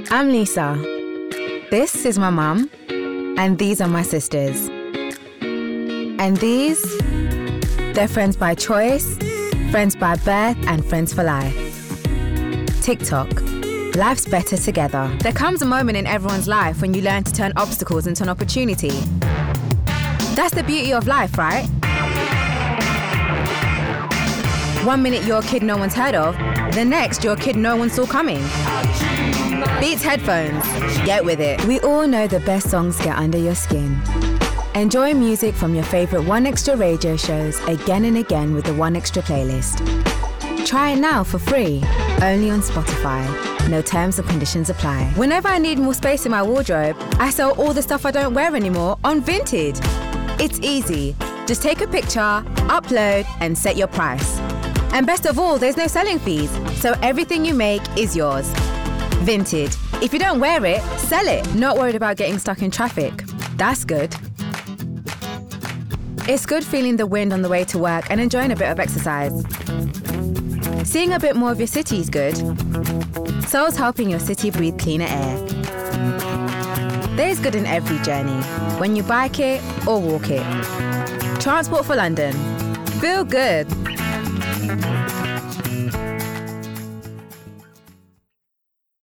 I'm Lisa. This is my mum, and these are my sisters. And these, they're friends by choice, friends by birth, and friends for life. TikTok. Life's better together. There comes a moment in everyone's life when you learn to turn obstacles into an opportunity. That's the beauty of life, right? One minute you're a kid no one's heard of, the next you're a kid no one saw coming. Beats headphones. Get with it. We all know the best songs get under your skin. Enjoy music from your favourite 1Xtra radio shows again and again with the 1Xtra playlist. Try it now for free, only on Spotify. No terms and conditions apply. Whenever I need more space in my wardrobe, I sell all the stuff I don't wear anymore on Vinted. It's easy. Just take a picture, upload, and set your price. And best of all, there's no selling fees, so everything you make is yours. Vinted. If you don't wear it, sell it. Not worried about getting stuck in traffic. That's good. It's good feeling the wind on the way to work and enjoying a bit of exercise. Seeing a bit more of your city is good. So's helping your city breathe cleaner air. There's good in every journey, when you bike it or walk it. Transport for London. Feel good.